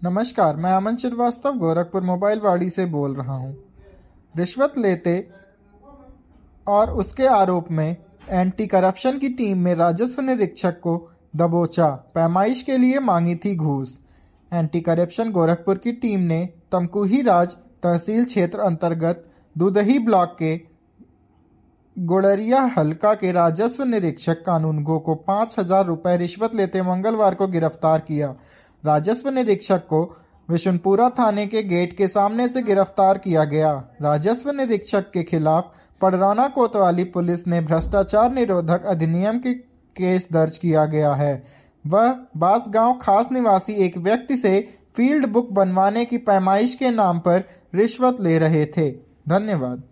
नमस्कार, मैं अमन श्रीवास्तव गोरखपुर मोबाइल वाड़ी से बोल रहा हूँ। रिश्वत लेते और उसके आरोप में एंटी करप्शन की टीम में राजस्व निरीक्षक को दबोचा। पैमाइश के लिए मांगी थी घूस। एंटी करप्शन गोरखपुर की टीम ने तमकुही राज तहसील क्षेत्र अंतर्गत दुदही ब्लॉक के गुड़रिया हल्का के राजस्व निरीक्षक कानूनगो को 5,000 रुपए रिश्वत लेते मंगलवार को गिरफ्तार किया। राजस्व निरीक्षक को विशुनपुरा थाने के गेट के सामने से गिरफ्तार किया गया। राजस्व निरीक्षक के खिलाफ पडरौना कोतवाली पुलिस ने भ्रष्टाचार निरोधक अधिनियम के केस दर्ज किया गया है। वह बांसगांव खास निवासी एक व्यक्ति से फील्ड बुक बनवाने की पैमाइश के नाम पर रिश्वत ले रहे थे। धन्यवाद।